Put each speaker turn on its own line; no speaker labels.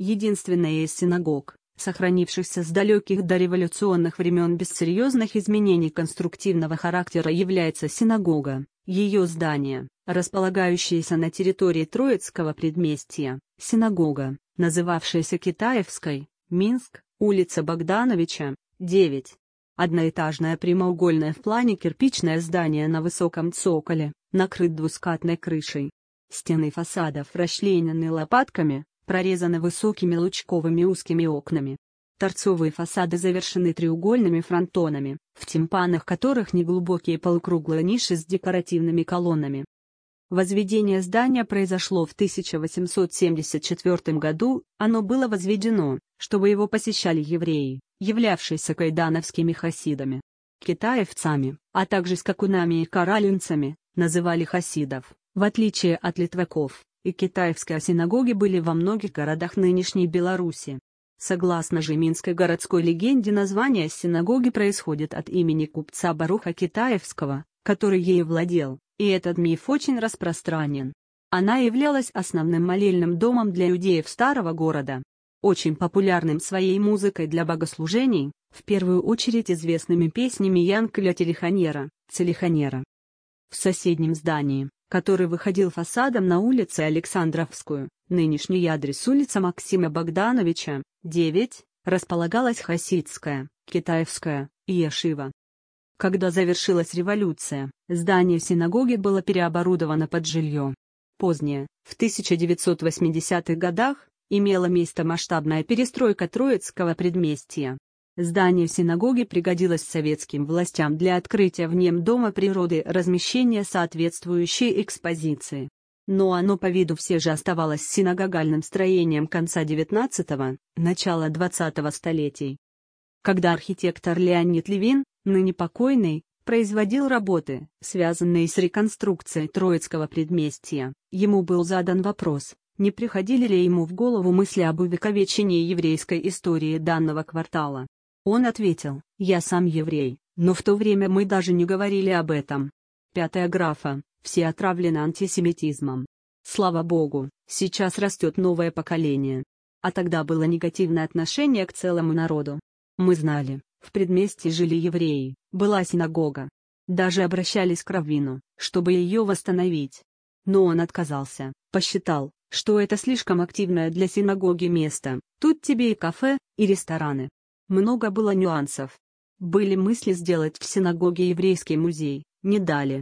единственная из синагог, сохранившихся с далеких дореволюционных времен без серьезных изменений конструктивного характера, является синагога. Ее здание, располагающееся на территории Троицкого предместья, синагога, называвшаяся Китаевской, Минск, улица Богдановича, 9. Одноэтажное прямоугольное в плане кирпичное здание на высоком цоколе, накрыт двускатной крышей. Стены фасадов расчленены лопатками, прорезаны высокими лучковыми узкими окнами. Торцовые фасады завершены треугольными фронтонами, в тимпанах которых неглубокие полукруглые ниши с декоративными колоннами. Возведение здания произошло в 1874 году, оно было возведено, чтобы его посещали евреи, являвшиеся кайдановскими хасидами. Китаевцами, а также скакунами и каралинцами, называли хасидов, в отличие от литваков, и китаевские синагоги были во многих городах нынешней Беларуси. Согласно же Минской городской легенде, название синагоги происходит от имени купца Баруха Китаевского, который ею владел, и этот миф очень распространен. Она являлась основным молельным домом для иудеев старого города. Очень популярным своей музыкой для богослужений, в первую очередь известными песнями Янкеля Телеханера. В соседнем здании, который выходил фасадом на улицу Александровскую, нынешний адрес улица Максима Богдановича, 9, располагалась хасидская, китаевская, ешива. Когда завершилась революция, здание синагоги было переоборудовано под жилье. Позднее, в 1980-х годах, имела место масштабная перестройка Троицкого предместья. Здание синагоги пригодилось советским властям для открытия в нем Дома природы размещения соответствующей экспозиции. Но оно по виду все же оставалось синагогальным строением конца XIX – начала XX столетий. Когда архитектор Леонид Левин, ныне покойный, производил работы, связанные с реконструкцией Троицкого предместья, ему был задан вопрос, не приходили ли ему в голову мысли об увековечении еврейской истории данного квартала. Он ответил: «Я сам еврей, но в то время мы даже не говорили об этом». 5 графа. Все отравлены антисемитизмом. Слава Богу, сейчас растет новое поколение. А тогда было негативное отношение к целому народу. Мы знали, в предместье жили евреи, была синагога. Даже обращались к раввину, чтобы ее восстановить. Но он отказался, посчитал, что это слишком активное для синагоги место, тут тебе и кафе, и рестораны. Много было нюансов. Были мысли сделать в синагоге еврейский музей, не дали.